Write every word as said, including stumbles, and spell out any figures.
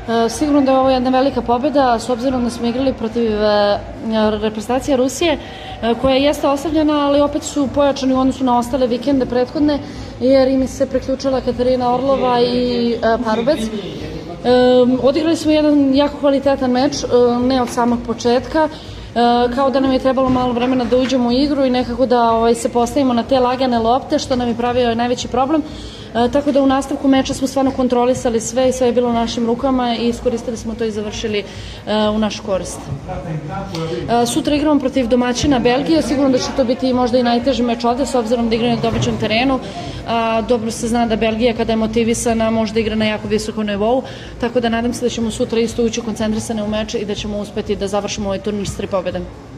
Sigurno da je ovo jedna velika pobjeda, s obzirom da smo igrali protiv reprezentacije Rusije, koja jeste oslabljena, ali opet su pojačani u odnosu na ostale vikende prethodne, jer im se preključila Katarina Orlova i Parubec. Odigrali smo jedan jako kvalitetan meč, ne od samog početka, kao da nam je trebalo malo vremena da uđemo u igru i nekako da se postavimo na te lagane lopte, što nam je pravio najveći problem. Tako da u nastavku meča smo stvarno kontrolisali sve i sve je bilo u našim rukama i iskoristili smo to i završili u našu korist. Sutra igramo protiv domaćina Belgije, sigurno da će to biti možda i najteži meč ovde, s obzirom da igraju na domaćem terenu. Dobro se zna da Belgija kada je motivisana možda igra na jako visokom nivou, tako da nadam se da ćemo sutra isto ući koncentrisane u meč i da ćemo uspeti da završimo ovaj turnir s tri pobjede.